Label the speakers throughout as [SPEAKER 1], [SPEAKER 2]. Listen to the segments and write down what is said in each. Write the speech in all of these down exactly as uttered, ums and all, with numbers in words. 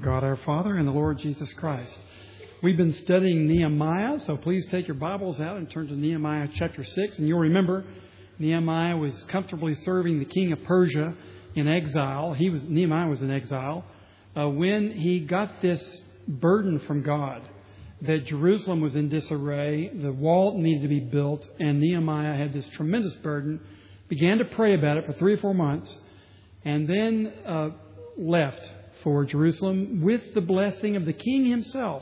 [SPEAKER 1] God our Father and the Lord Jesus Christ. We've been studying Nehemiah, so please take your Bibles out and turn to Nehemiah chapter six. And you'll remember Nehemiah was comfortably serving the king of Persia in exile. He was Nehemiah was in exile uh, when he got this burden from God that Jerusalem was in disarray, the wall needed to be built, and Nehemiah had this tremendous burden, began to pray about it for three or four months, and then uh, left for Jerusalem with the blessing of the king himself,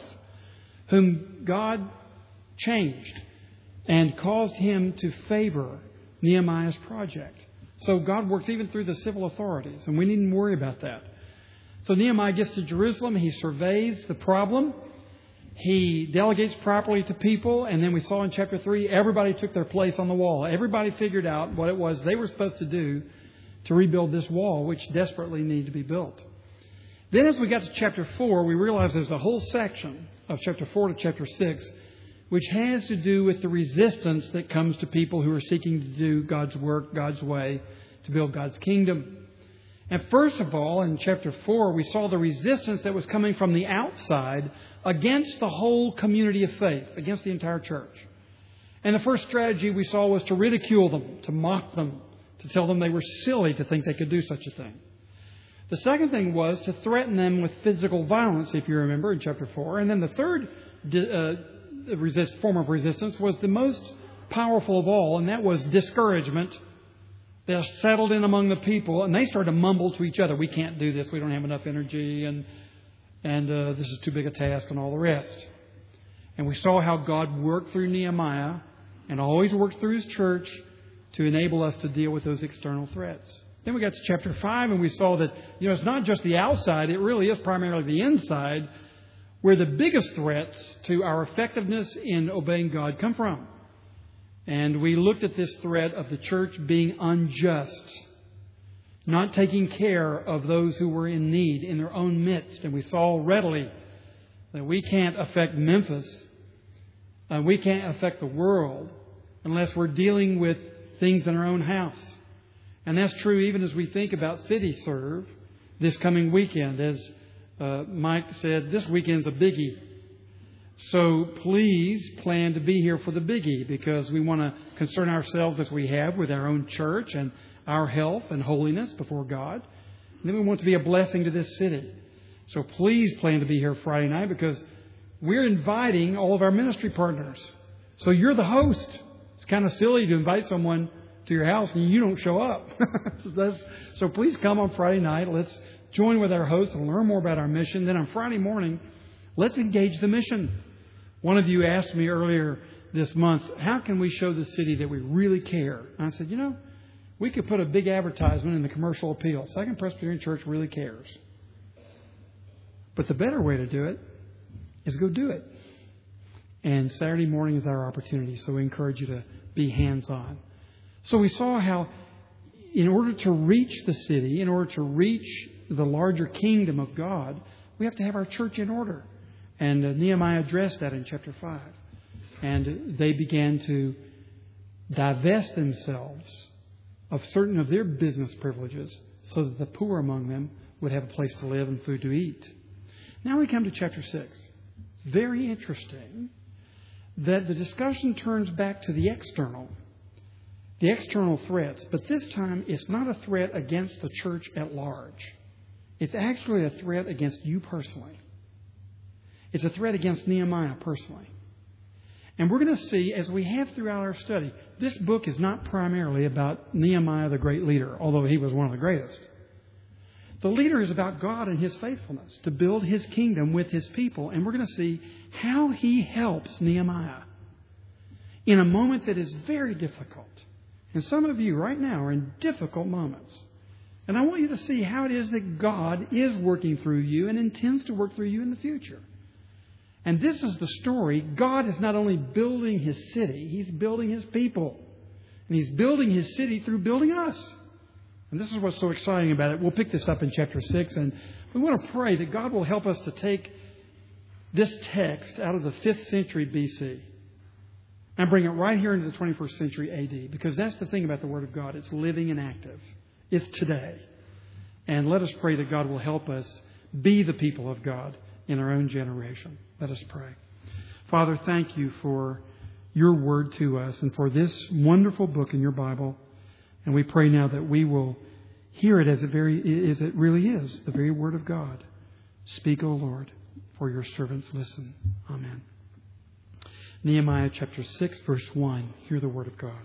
[SPEAKER 1] whom God changed and caused him to favor Nehemiah's project. So God works even through the civil authorities, and we needn't worry about that. So Nehemiah gets to Jerusalem, he surveys the problem, he delegates properly to people, and then we saw in chapter three, everybody took their place on the wall. Everybody figured out what it was they were supposed to do to rebuild this wall, which desperately needed to be built. Then as we got to chapter four, we realized there's a whole section of chapter four to chapter six, which has to do with the resistance that comes to people who are seeking to do God's work, God's way, to build God's kingdom. And first of all, in chapter four, we saw the resistance that was coming from the outside against the whole community of faith, against the entire church. And the first strategy we saw was to ridicule them, to mock them, to tell them they were silly to think they could do such a thing. The second thing was to threaten them with physical violence, if you remember, in chapter four. And then the third uh, resist, form of resistance was the most powerful of all, and that was discouragement. They settled in among the people, and they started to mumble to each other, we can't do this, we don't have enough energy, and, and uh, this is too big a task, and all the rest. And we saw how God worked through Nehemiah, and always works through His church, to enable us to deal with those external threats. Then we got to chapter five, and we saw that, you know, it's not just the outside, it really is primarily the inside, where the biggest threats to our effectiveness in obeying God come from. And we looked at this threat of the church being unjust, not taking care of those who were in need in their own midst. And we saw readily that we can't affect Memphis, and we can't affect the world unless we're dealing with things in our own house. And that's true even as we think about City Serve this coming weekend. As uh, Mike said, this weekend's a biggie. So please plan to be here for the biggie, because we want to concern ourselves as we have with our own church and our health and holiness before God. And then we want to be a blessing to this city. So please plan to be here Friday night, because we're inviting all of our ministry partners. So you're the host. It's kind of silly to invite someone to your house and you don't show up. So please come on Friday night. Let's join with our hosts and learn more about our mission. Then on Friday morning, let's engage the mission. One of you asked me earlier this month, how can we show the city that we really care? And I said, you know, we could put a big advertisement in the commercial appeal. Second Presbyterian Church really cares. But the better way to do it is go do it. And Saturday morning is our opportunity, so we encourage you to be hands-on. So we saw how in order to reach the city, in order to reach the larger kingdom of God, we have to have our church in order. And uh, Nehemiah addressed that in chapter five. And they began to divest themselves of certain of their business privileges so that the poor among them would have a place to live and food to eat. Now we come to chapter six. It's very interesting that the discussion turns back to the external, the external threats. But this time it's not a threat against the church at large. It's actually a threat against you personally. It's a threat against Nehemiah personally. And we're going to see, as we have throughout our study, this book is not primarily about Nehemiah, the great leader, although he was one of the greatest. The leader is about God and His faithfulness to build His kingdom with His people. And we're going to see how He helps Nehemiah in a moment that is very difficult. And some of you right now are in difficult moments. And I want you to see how it is that God is working through you and intends to work through you in the future. And this is the story. God is not only building His city, He's building His people. And He's building His city through building us. And this is what's so exciting about it. We'll pick this up in chapter six. And we want to pray that God will help us to take this text out of the fifth century B C and bring it right here into the twenty-first century A D. Because that's the thing about the Word of God. It's living and active. It's today. And let us pray that God will help us be the people of God in our own generation. Let us pray. Father, thank you for your word to us and for this wonderful book in your Bible. And we pray now that we will hear it as it very as it really is, the very word of God. Speak, O Lord, for your servants listen. Amen. Nehemiah chapter six, verse one. Hear the word of God.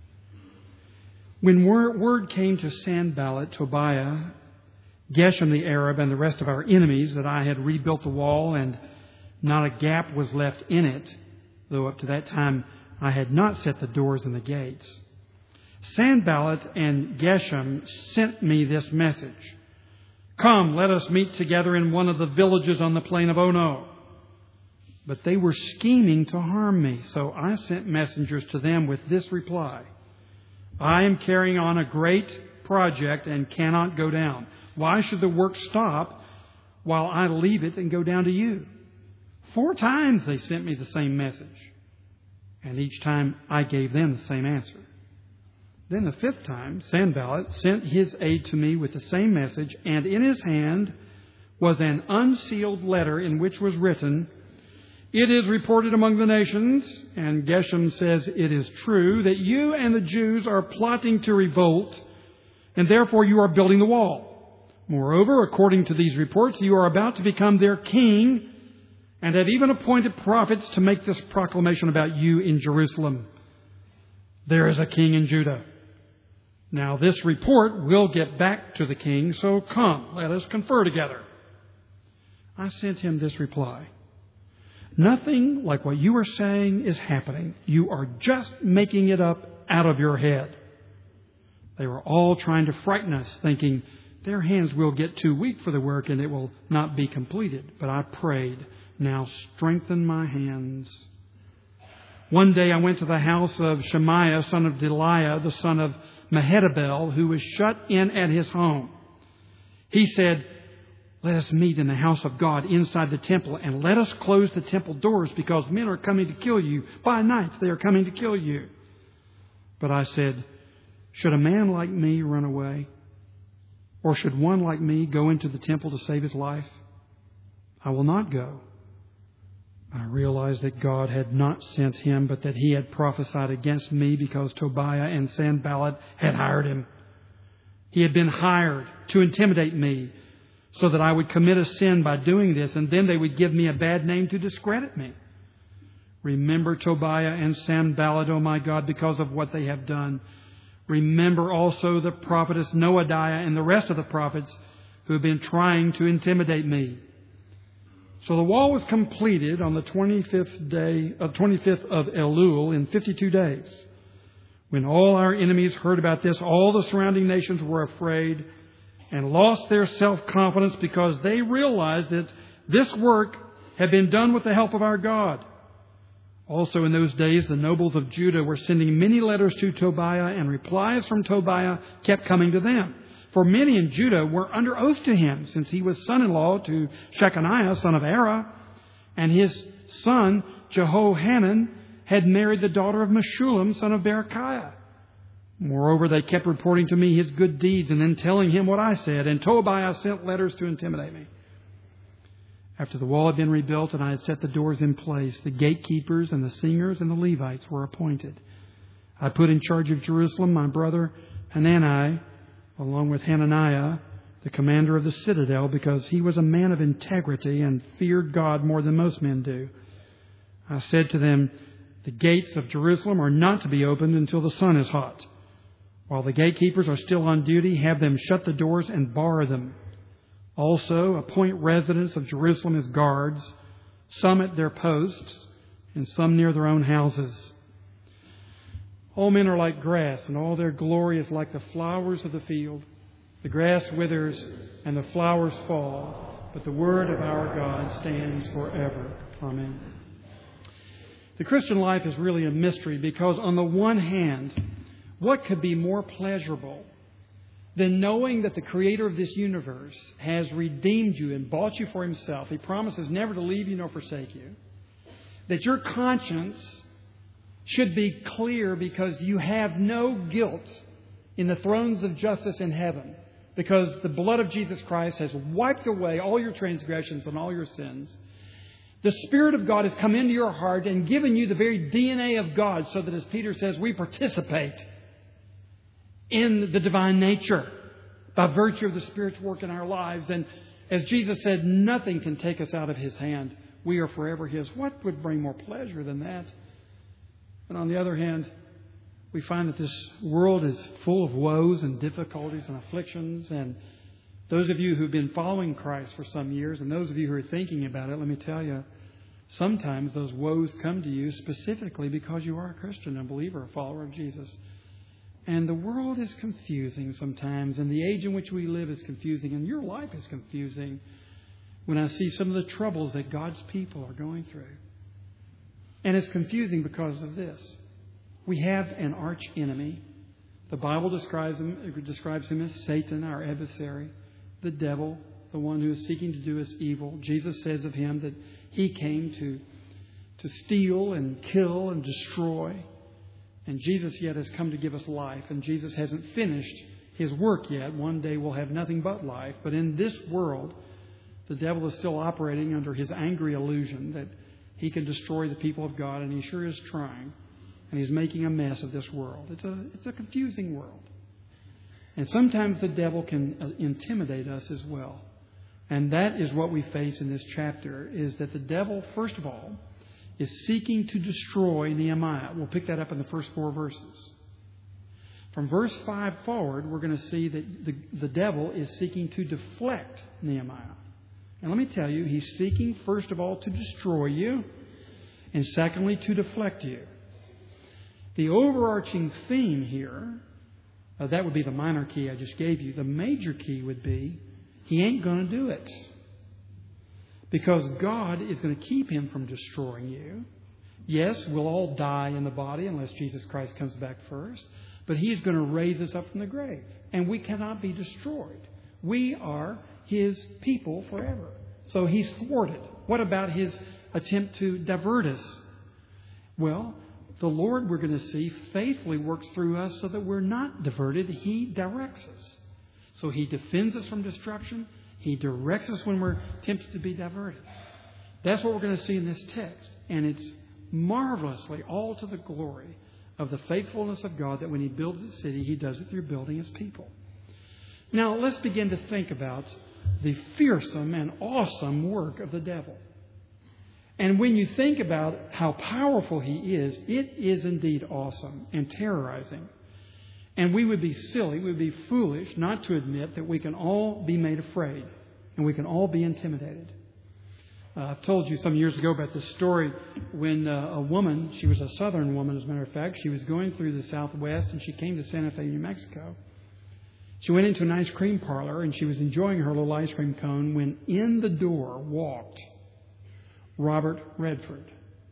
[SPEAKER 1] When word came to Sanballat, Tobiah, Geshem the Arab, and the rest of our enemies that I had rebuilt the wall and not a gap was left in it, though up to that time I had not set the doors and the gates, Sanballat and Geshem sent me this message. Come, let us meet together in one of the villages on the plain of Ono. But they were scheming to harm me, so I sent messengers to them with this reply. I am carrying on a great project and cannot go down. Why should the work stop while I leave it and go down to you? Four times they sent me the same message, and each time I gave them the same answer. Then the fifth time, Sanballat sent his aide to me with the same message, and in his hand was an unsealed letter in which was written, It is reported among the nations, and Geshem says it is true, that you and the Jews are plotting to revolt, and therefore you are building the wall. Moreover, according to these reports, you are about to become their king, and have even appointed prophets to make this proclamation about you in Jerusalem. There is a king in Judah. Now this report will get back to the king, so come, let us confer together. I sent him this reply. Nothing like what you are saying is happening. You are just making it up out of your head. They were all trying to frighten us, thinking their hands will get too weak for the work and it will not be completed. But I prayed, now strengthen my hands. One day I went to the house of Shemaiah, son of Delaiah, the son of Mehetabel, who was shut in at his home. He said, Let us meet in the house of God inside the temple, and let us close the temple doors, because men are coming to kill you. By night they are coming to kill you. But I said, Should a man like me run away? Or should one like me go into the temple to save his life? I will not go. I realized that God had not sent him, but that he had prophesied against me because Tobiah and Sanballat had hired him. He had been hired to intimidate me so that I would commit a sin by doing this, and then they would give me a bad name to discredit me. Remember Tobiah and Sanballat, O my God, because of what they have done. Remember also the prophetess Noadiah and the rest of the prophets who have been trying to intimidate me. So the wall was completed on the twenty-fifth day, uh, twenty-fifth of Elul in fifty-two days. When all our enemies heard about this, all the surrounding nations were afraid and lost their self-confidence because they realized that this work had been done with the help of our God. Also in those days, the nobles of Judah were sending many letters to Tobiah, and replies from Tobiah kept coming to them. For many in Judah were under oath to him, since he was son-in-law to Shechaniah, son of Ara, and his son Jehohanan had married the daughter of Meshullam, son of Berechiah. Moreover, they kept reporting to me his good deeds and then telling him what I said, and Tobiah sent letters to intimidate me. After the wall had been rebuilt and I had set the doors in place, the gatekeepers and the singers and the Levites were appointed. I put in charge of Jerusalem my brother Hanani, along with Hananiah, the commander of the citadel, because he was a man of integrity and feared God more than most men do. I said to them, The gates of Jerusalem are not to be opened until the sun is hot. While the gatekeepers are still on duty, have them shut the doors and bar them. Also, appoint residents of Jerusalem as guards, some at their posts and some near their own houses. All men are like grass, and all their glory is like the flowers of the field. The grass withers and the flowers fall, but the word of our God stands forever. Amen. The Christian life is really a mystery because, on the one hand, what could be more pleasurable than knowing that the Creator of this universe has redeemed you and bought you for Himself? He promises never to leave you nor forsake you. That your conscience should be clear because you have no guilt in the thrones of justice in heaven. because the blood of Jesus Christ has wiped away all your transgressions and all your sins. The Spirit of God has come into your heart and given you the very D N A of God, so that, as Peter says, we participate in the divine nature by virtue of the Spirit's work in our lives. And as Jesus said, nothing can take us out of His hand. We are forever His. What would bring more pleasure than that? But on the other hand, we find that this world is full of woes and difficulties and afflictions. And those of you who've been following Christ for some years, and those of you who are thinking about it, let me tell you, sometimes those woes come to you specifically because you are a Christian, a believer, a follower of Jesus. And the world is confusing sometimes, and the age in which we live is confusing, and your life is confusing when I see some of the troubles that God's people are going through. And it's confusing because of this. We have an arch enemy. The Bible describes him, describes him as Satan, our adversary, the devil, the one who is seeking to do us evil. Jesus says of him that he came to, to steal and kill and destroy. And Jesus yet has come to give us life. And Jesus hasn't finished His work yet. One day we'll have nothing but life. But in this world, the devil is still operating under his angry illusion that he can destroy the people of God. And he sure is trying. And he's making a mess of this world. It's a, it's a confusing world. And sometimes the devil can intimidate us as well. And that is what we face in this chapter, is that the devil, first of all, is seeking to destroy Nehemiah. We'll pick that up in the first four verses. From verse five forward, we're going to see that the, the devil is seeking to deflect Nehemiah. And let me tell you, he's seeking, first of all, to destroy you, and secondly, to deflect you. The overarching theme here, uh, that would be the minor key I just gave you. The major key would be, he ain't going to do it. Because God is going to keep him from destroying you. Yes, we'll all die in the body unless Jesus Christ comes back first. But He is going to raise us up from the grave. And we cannot be destroyed. We are His people forever. So He's thwarted. What about His attempt to divert us? Well, the Lord, we're going to see, faithfully works through us so that we're not diverted. He directs us. So He defends us from destruction. He directs us when we're tempted to be diverted. That's what we're going to see in this text. And it's marvelously all to the glory of the faithfulness of God that when He builds a city, He does it through building His people. Now, let's begin to think about the fearsome and awesome work of the devil. And when you think about how powerful he is, it is indeed awesome and terrorizing. And we would be silly, we would be foolish not to admit that we can all be made afraid and we can all be intimidated. Uh, I've told you some years ago about this story when uh, a woman, she was a southern woman as a matter of fact, she was going through the Southwest and she came to Santa Fe, New Mexico. She went into an ice cream parlor and she was enjoying her little ice cream cone when in the door walked Robert Redford.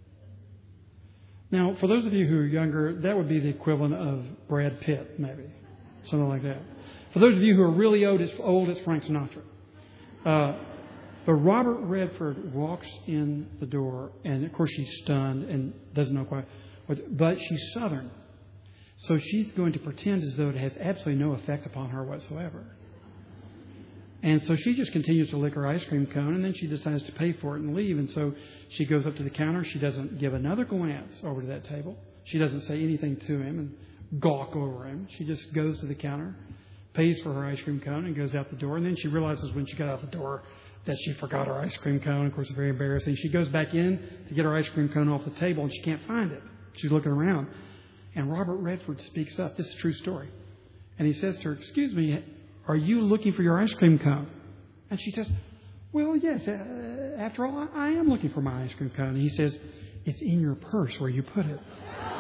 [SPEAKER 1] Now, for those of you who are younger, that would be the equivalent of Brad Pitt, maybe. Something like that. For those of you who are really old, it's, old, it's Frank Sinatra. Uh, but Robert Redford walks in the door, and of course she's stunned and doesn't know quite what, but she's Southern. So she's going to pretend as though it has absolutely no effect upon her whatsoever. And so she just continues to lick her ice cream cone, and then she decides to pay for it and leave. And so she goes up to the counter. She doesn't give another glance over to that table. She doesn't say anything to him and gawk over him. She just goes to the counter, pays for her ice cream cone, and goes out the door. And then she realizes when she got out the door that she forgot her ice cream cone. Of course, it's very embarrassing. She goes back in to get her ice cream cone off the table, and she can't find it. She's looking around. And Robert Redford speaks up. This is a true story. And he says to her, "Excuse me, are you looking for your ice cream cone?" And she says, "Well, yes, uh, after all, I, I am looking for my ice cream cone." And he says, "It's in your purse where you put it."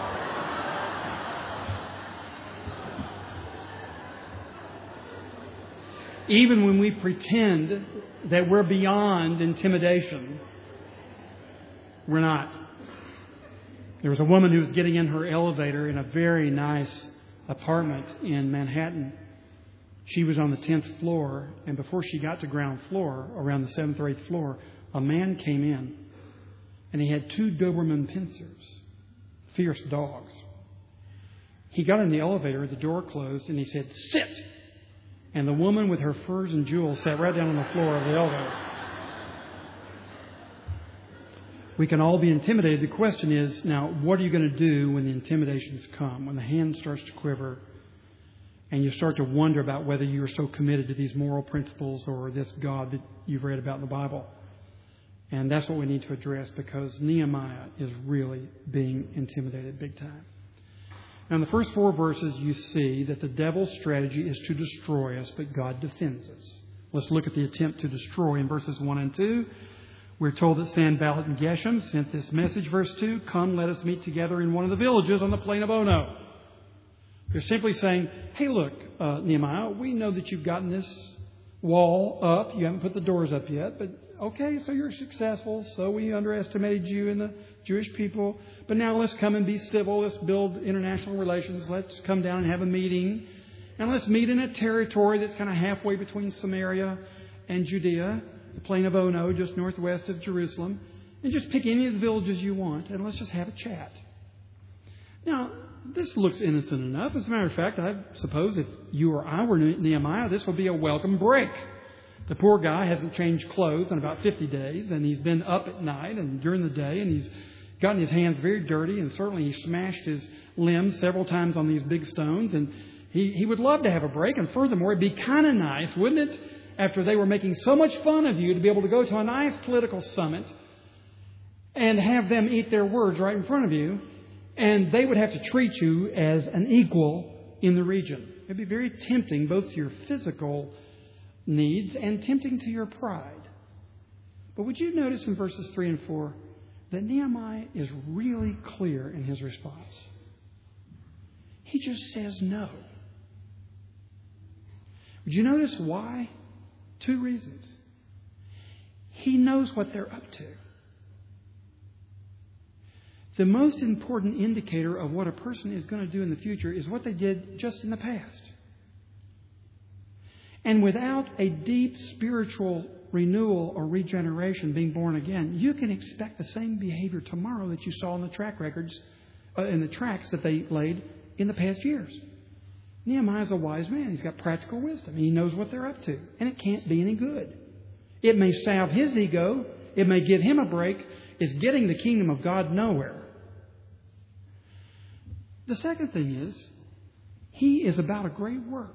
[SPEAKER 1] Even when we pretend that we're beyond intimidation, we're not. There was a woman who was getting in her elevator in a very nice apartment in Manhattan. She was on the tenth floor, and before she got to ground floor, around the seventh or eighth floor, a man came in, and he had two Doberman Pinschers, fierce dogs. He got in the elevator, the door closed, and he said, "Sit!" And the woman with her furs and jewels sat right down on the floor of the elevator. We can all be intimidated. The question is, now, what are you going to do when the intimidations come, when the hand starts to quiver, and you start to wonder about whether you are so committed to these moral principles or this God that you've read about in the Bible? And that's what we need to address, because Nehemiah is really being intimidated big time. Now, in the first four verses, you see that the devil's strategy is to destroy us, but God defends us. Let's look at the attempt to destroy in verses one and two. We're told that Sanballat and Geshem sent this message, verse two, "Come, let us meet together in one of the villages on the plain of Ono." They're simply saying, hey, look, uh, Nehemiah, we know that you've gotten this wall up. You haven't put the doors up yet, but okay, so you're successful. So we underestimated you and the Jewish people. But now let's come and be civil. Let's build international relations. Let's come down and have a meeting. And let's meet in a territory that's kind of halfway between Samaria and Judea, the plain of Ono, just northwest of Jerusalem. And just pick any of the villages you want, and let's just have a chat. Now, this looks innocent enough. As a matter of fact, I suppose if you or I were Nehemiah, this would be a welcome break. The poor guy hasn't changed clothes in about fifty days, and he's been up at night and during the day, and he's gotten his hands very dirty, and certainly he smashed his limbs several times on these big stones, and he, he would love to have a break. And furthermore, it'd be kind of nice, wouldn't it, after they were making so much fun of you, to be able to go to a nice political summit and have them eat their words right in front of you, and they would have to treat you as an equal in the region. It'd be very tempting both to your physical needs and tempting to your pride. But would you notice in verses three and four that Nehemiah is really clear in his response? He just says no. Would you notice why? Two reasons. He knows what they're up to. The most important indicator of what a person is going to do in the future is what they did just in the past. And without a deep spiritual renewal or regeneration, being born again, you can expect the same behavior tomorrow that you saw in the track records, uh, in the tracks that they laid in the past years. Nehemiah's a wise man. He's got practical wisdom. He knows what they're up to. And it can't be any good. It may salve his ego. It may give him a break. It's getting the kingdom of God nowhere. The second thing is, he is about a great work.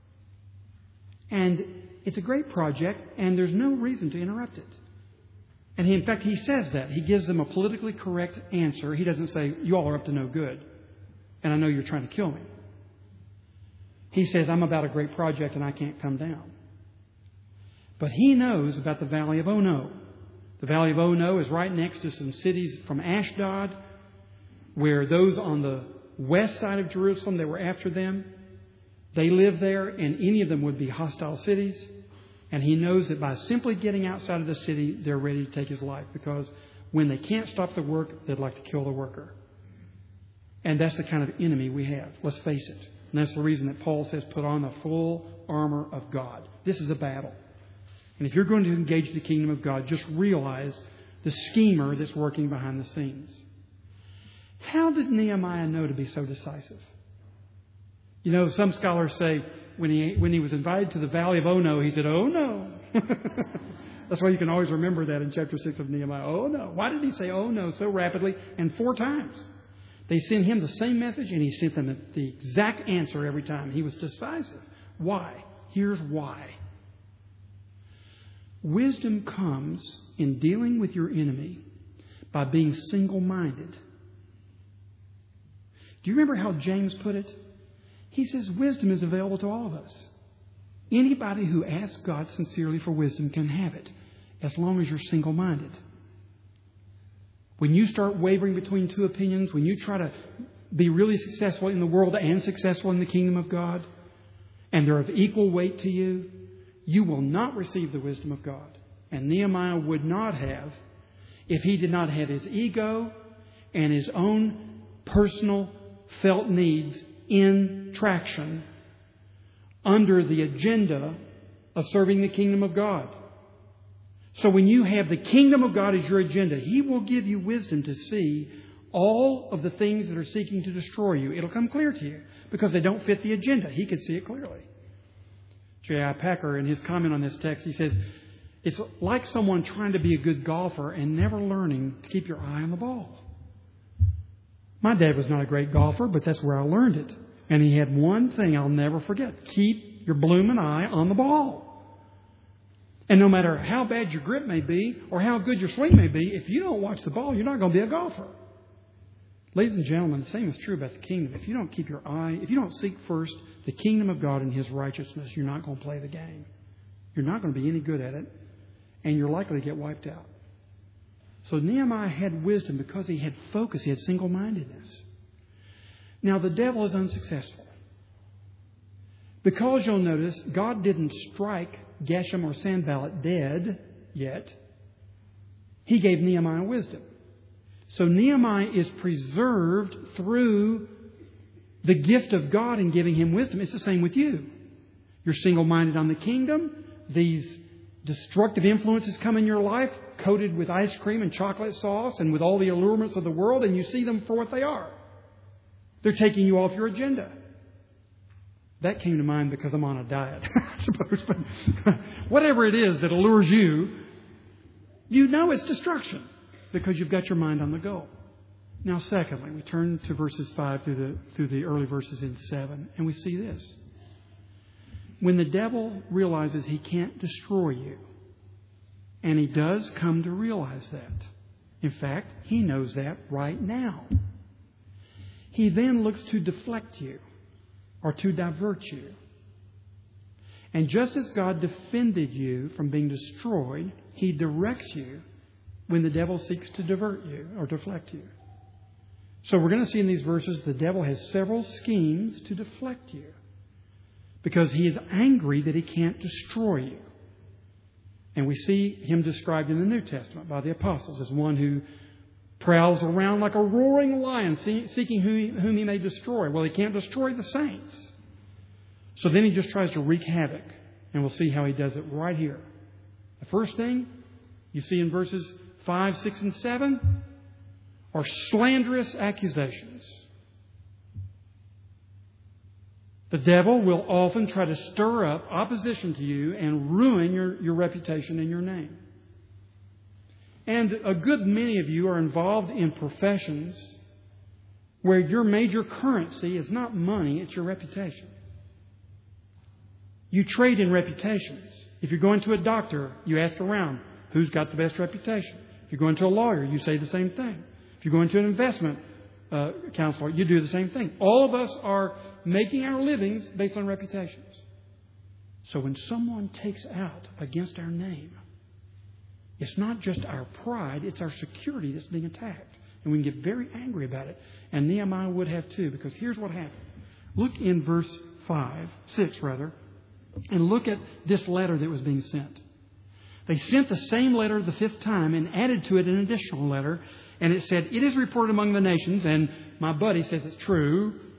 [SPEAKER 1] And it's a great project, and there's no reason to interrupt it. And he, in fact, he says that. He gives them a politically correct answer. He doesn't say, you all are up to no good, and I know you're trying to kill me. He says, I'm about a great project, and I can't come down. But he knows about the Valley of Ono. The Valley of Ono is right next to some cities from Ashdod, where those on the west side of Jerusalem, they were after them. They live there, and any of them would be hostile cities. And he knows that by simply getting outside of the city, they're ready to take his life. Because when they can't stop the work, they'd like to kill the worker. And that's the kind of enemy we have. Let's face it. And that's the reason that Paul says, put on the full armor of God. This is a battle. And if you're going to engage the kingdom of God, just realize the schemer that's working behind the scenes. How did Nehemiah know to be so decisive? You know, some scholars say when he when he was invited to the Valley of Ono, he said, oh no. That's why you can always remember that in chapter six of Nehemiah. Oh no. Why did he say oh no so rapidly and four times? They sent him the same message, and he sent them the exact answer every time. He was decisive. Why? Here's why. Wisdom comes in dealing with your enemy by being single-minded. Do you remember how James put it? He says wisdom is available to all of us. Anybody who asks God sincerely for wisdom can have it, as long as you're single-minded. When you start wavering between two opinions, when you try to be really successful in the world and successful in the kingdom of God, and they're of equal weight to you, you will not receive the wisdom of God. And Nehemiah would not have if he did not have his ego and his own personal felt needs in traction under the agenda of serving the kingdom of God. So when you have the kingdom of God as your agenda, He will give you wisdom to see all of the things that are seeking to destroy you. It'll come clear to you because they don't fit the agenda. He could see it clearly. J I Packer, in his comment on this text, he says, it's like someone trying to be a good golfer and never learning to keep your eye on the ball. My dad was not a great golfer, but that's where I learned it. And he had one thing I'll never forget. Keep your blooming eye on the ball. And no matter how bad your grip may be or how good your swing may be, if you don't watch the ball, you're not going to be a golfer. Ladies and gentlemen, the same is true about the kingdom. If you don't keep your eye, if you don't seek first the kingdom of God and His righteousness, you're not going to play the game. You're not going to be any good at it, and you're likely to get wiped out. So Nehemiah had wisdom because he had focus. He had single-mindedness. Now, the devil is unsuccessful. Because you'll notice, God didn't strike Geshem or Sanballat dead yet. He gave Nehemiah wisdom. So Nehemiah is preserved through the gift of God in giving him wisdom. It's the same with you. You're single-minded on the kingdom. These destructive influences come in your life, coated with ice cream and chocolate sauce and with all the allurements of the world, and you see them for what they are. They're taking you off your agenda. That came to mind because I'm on a diet, I suppose. But whatever it is that allures you, you know it's destruction because you've got your mind on the goal. Now, secondly, we turn to verses five through the through the early verses in seven, and we see this. When the devil realizes he can't destroy you, and he does come to realize that. In fact, he knows that right now. He then looks to deflect you or to divert you. And just as God defended you from being destroyed, He directs you when the devil seeks to divert you or deflect you. So we're going to see in these verses the devil has several schemes to deflect you because he is angry that he can't destroy you. And we see him described in the New Testament by the apostles as one who prowls around like a roaring lion seeking whom he may destroy. Well, he can't destroy the saints. So then he just tries to wreak havoc. And we'll see how he does it right here. The first thing you see in verses five, six, and seven are slanderous accusations. The devil will often try to stir up opposition to you and ruin your, your reputation and your name. And a good many of you are involved in professions where your major currency is not money, it's your reputation. You trade in reputations. If you're going to a doctor, you ask around, who's got the best reputation? If you're going to a lawyer, you say the same thing. If you're going to an investment uh, counselor, you do the same thing. All of us are making our livings based on reputations. So when someone takes out against our name, it's not just our pride, it's our security that's being attacked. And we can get very angry about it. And Nehemiah would have too, because here's what happened. Look in verse five, six rather, and look at this letter that was being sent. They sent the same letter the fifth time and added to it an additional letter. And it said, it is reported among the nations, and my buddy says it's true,